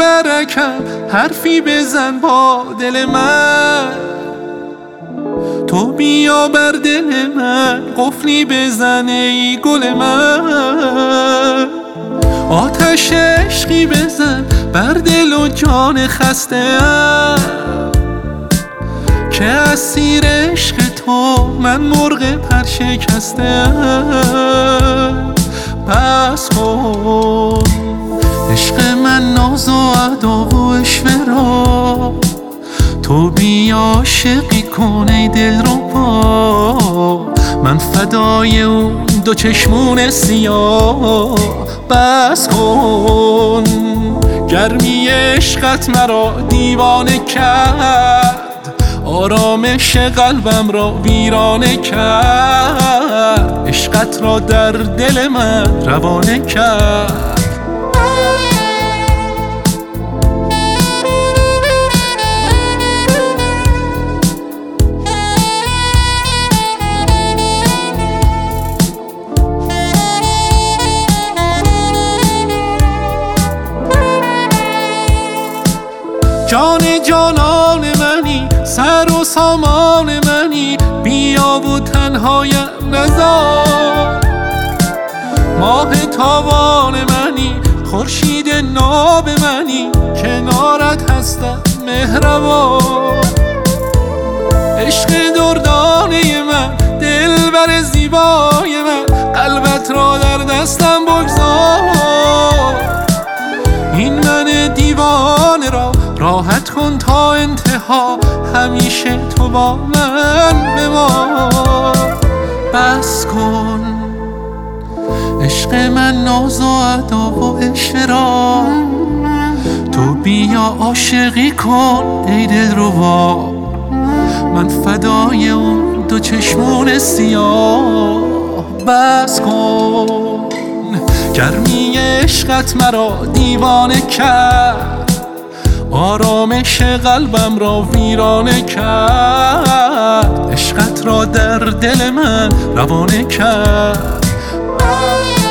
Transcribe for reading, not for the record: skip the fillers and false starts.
برکم حرفی بزن با دل من، تو بیا بر دل من قفلی بزن ای گل من، آتش عشقی بزن بر دل و جان خسته ام، که اسیر عشق تو من مرغ پر شکسته ام. بس کن عشق من ناز و ادا و اشوه را، تو بیا عاشقی کن ای دلربا، من فدای اون دو چشمون سیاه. بس کن گرمی عشقت مرا دیوانه کرد، آرامش قلبم را ویرانه کرد، عشقت را در دل من روانه کرد. جان جانان منی، سر و سامان منی، بیا و تنهایم نذار، ماه تابان منی، خورشید ناب منی، کنارت هستم مهربان، عشق دردانه من، دلبر زیبای من، قلبت را در دستم بگذار، این من دیوانه را راحت کن تا انتها، همیشه تو با من بمان. بس کن عشق من ناز و ادا و عشوه را، تو بیا عاشقی کن ای دلربا، من فدای اون دو چشمون سیاه. بس کن گرمی عشقت مرا دیوانه کرد، آرامش قلبم را ویرانه کرد، عشقت را در دل من روانه کرد.